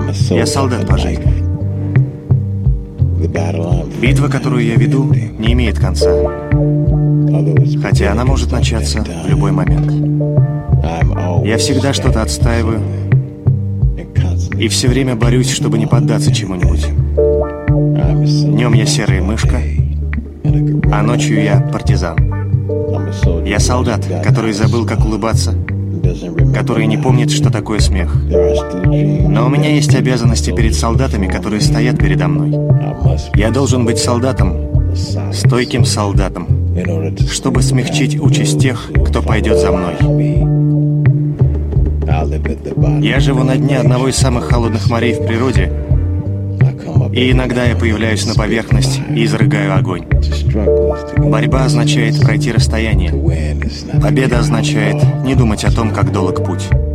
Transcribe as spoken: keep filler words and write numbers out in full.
Я солдат по жизни. Битва, которую я веду, не имеет конца, хотя она может начаться в любой момент. Я всегда что-то отстаиваю и все время борюсь, чтобы не поддаться чему-нибудь. Днем я серая мышка, а ночью я партизан. Я солдат, который забыл, как улыбаться, который не помнит, что такое смех. Но у меня есть обязанности перед солдатами, которые стоят передо мной. Я должен быть солдатом, стойким солдатом, чтобы смягчить участь тех, кто пойдет за мной. Я живу на дне одного из самых холодных морей в природе, и иногда я появляюсь на поверхность и изрыгаю огонь. Борьба означает пройти расстояние. Победа означает не думать о том, как долг путь.